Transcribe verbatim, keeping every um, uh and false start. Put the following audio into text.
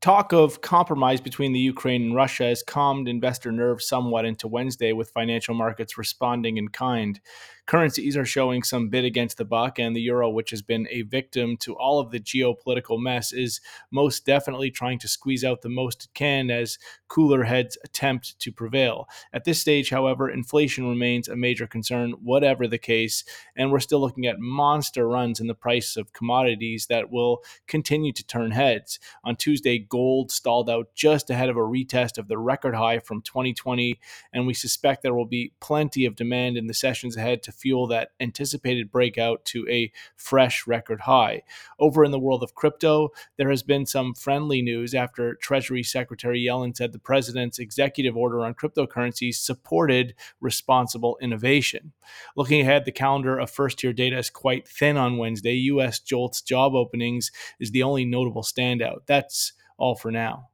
Talk of compromise between the Ukraine and Russia has calmed investor nerves somewhat into Wednesday, with financial markets responding in kind. Currencies are showing some bid against the buck, and the euro, which has been a victim to all of the geopolitical mess, is most definitely trying to squeeze out the most it can as cooler heads attempt to prevail. At this stage, however, inflation remains a major concern, whatever the case, and we're still looking at monster runs in the price of commodities that will continue to turn heads. On Tuesday, gold stalled out just ahead of a retest of the record high from twenty twenty, and we suspect there will be plenty of demand in the sessions ahead to fuel that anticipated breakout to a fresh record high. Over in the world of crypto, there has been some friendly news after Treasury Secretary Yellen said the president's executive order on cryptocurrencies supported responsible innovation. Looking ahead, the calendar of first-year data is quite thin on Wednesday. U S JOLTS job openings is the only notable standout. That's all for now.